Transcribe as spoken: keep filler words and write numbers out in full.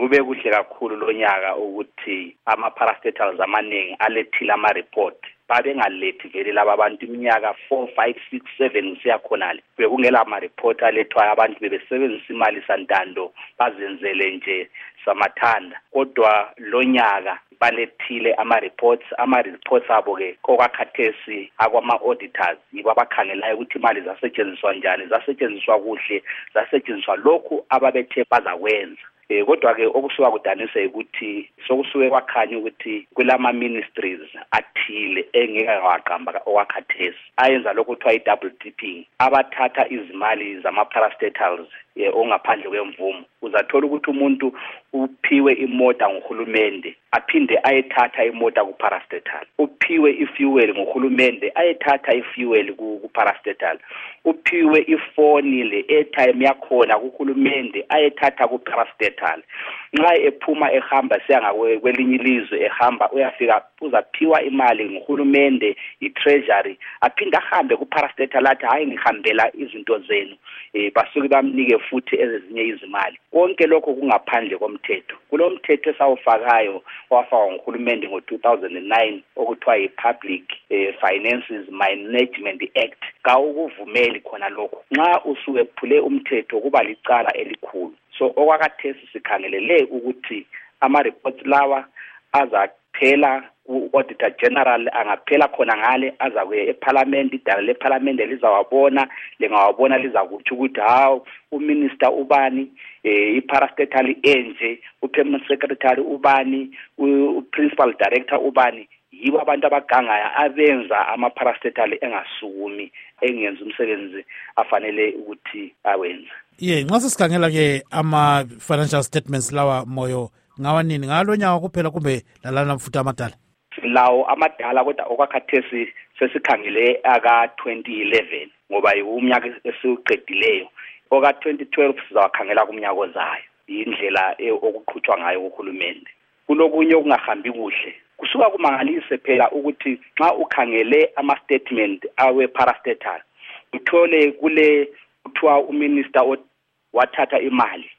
kube kuhle kakhulu lonyaka ukuthi ama-parastatals amaningi alethile ama-report babengalethi vele laba abantu iminyaka four five six seven kusiya khonale bekungela ama-report alethwayo abantu bebesebenzisa imali santando bazenzele nje samathanda kodwa lonyaka balethile ama-reports ama-reports abo ke kokwakhathesi akwama-auditors yibo abakhangelayo ukuthi imali zasetshenziswa njani zasetshenziswa kuhle zasetshenziswa lokhu ababethe bazakwenza. Eh kodwa ke okusuka kudanise ukuthi sokusuke kwakhanya ukuthi kulama ministries athile engeke waqamba okwakhathesi ayenza lokho kuthiwa i-double dipping abathatha izimali zama-parastatals ongaphandle kwemvumo uzathola ukuthi umuntu uphiwe imota nguhulumende aphinde ayethatha imota ku-parastatal uphiwe ifuel nguhulumende ayethatha ifuel ku-parastatal uphiwe ifoni le airtime yakhona kuhulumende ayethatha ku-parastatal nxa ephuma ehamba siya kwelinye ilizwe ehamba uyafika uzaphiwa imali nguhulumende i-treasury aphinde ahambe ku-parastatal athi hayi ngihambela izinto zenu eh basuke bamnike futhi ezinye izimali konke lokho kungaphandle komthetho kulo mthetho esawufakayo wafakwa nguhulumende ngo two thousand nine okuthiwa i-Public eh, Finances Management Act kawukuvumeli khona lokho nxa usuke phule umthetho kuba licala elikhulu so okwakathesi sikhangelele ukuthi ama-reports lawa azaphela ku-Auditor General angaphela khona ngale azakuye eParliament idala leParliament lizawabona lingawabona lizakuthi ukuthi hawo uminister ubani eh iparastatal enje upermanent secretary ubani uprincipal director ubani yibo abantu abagangaya abenza ama-parastatal engasukumi engenza umsebenzi afanele ukuthi awenza. Ye nxa sisikhangela ke ama financial statements lawa moyo ngawanini ngalonyaka kuphela kumbe lalana futhi amadala lawo amadala kodwa okwakhathesi sesikhangele aka twenty eleven ngoba umnyaka esiqedileyo oka twenty twelve sizawakhangela kumnyaka ozayo indlela okuqhutshwa ngayo uhulumende kulokunye okungahambi kuhle kusuka kumangalise phela ukuthi nxa ukhangele ama statement awe parastatal uthole kule kuthiwa uminister wathatha imali